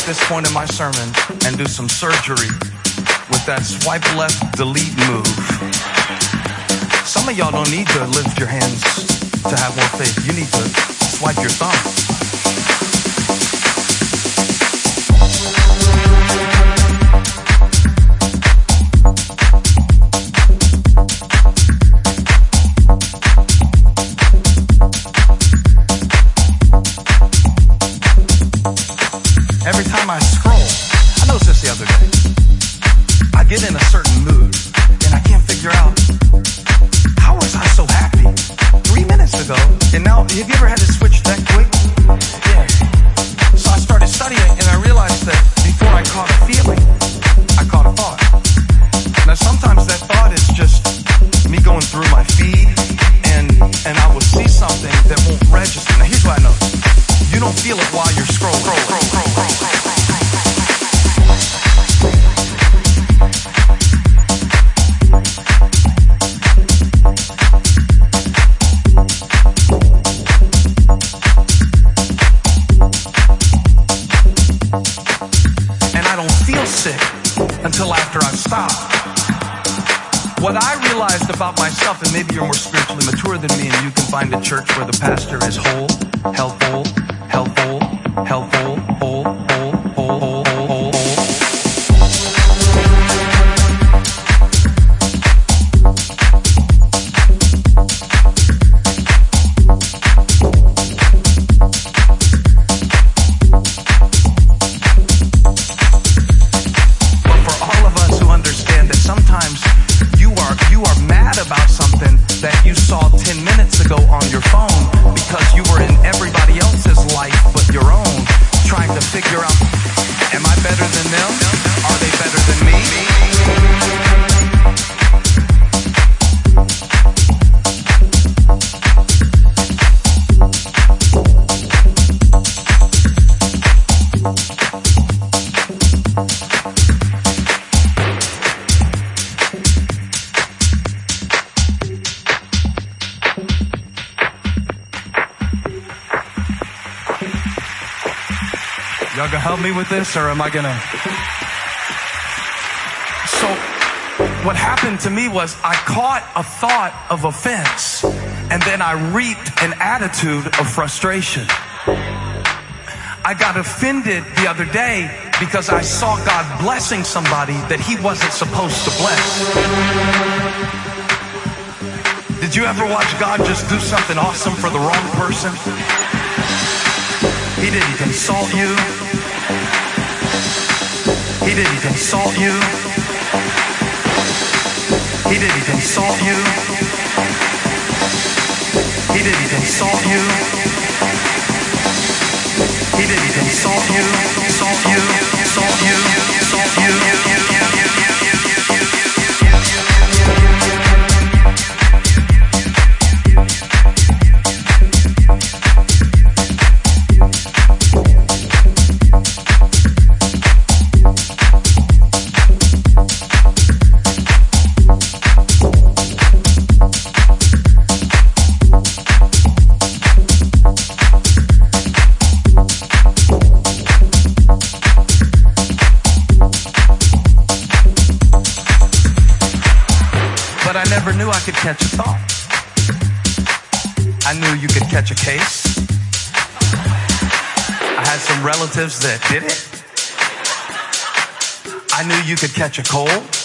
this point in my sermon and do some surgery with that swipe left delete move. Some of y'all don't need to lift your hands to have more faith. You need to swipe your thumb. Every time I scroll, I noticed this the other day, I get in a certain mood and I can't figure out, how was I so happy 3 minutes ago? And now, have you ever had to switch that quick? Yeah. So I started studying and I realized that before I caught a feeling, I caught a thought. Now sometimes that thought is just me going through my feed and I will see something that won't register. Now here's what I know. You don't feel it while you're scrolling. And I don't feel sick until after I've stopped. What I realized about myself, and maybe you're more spiritually mature than me and you can find a church where the pastor is whole, helpful, helpful, helpful, whole, whole, whole, whole, whole, whole. But for all of us who understand that sometimes you are mad about something that you saw 10 minutes ago on your phone because you were in everybody else's life but your own, trying to figure out, am I better than them? Are they better than me? Y'all gonna help me with this, or am I gonna? So, what happened to me was I caught a thought of offense, and then I reaped an attitude of frustration. I got offended the other day because I saw God blessing somebody that He wasn't supposed to bless. Did you ever watch God just do something awesome for the wrong person? He didn't consult you. He didn't consult you. He didn't consult you. He didn't consult you. He didn't consult you. Consult you. Consult you. Consult you. I knew I could catch a thought. I knew you could catch a case. I had some relatives that did it. I knew you could catch a cold.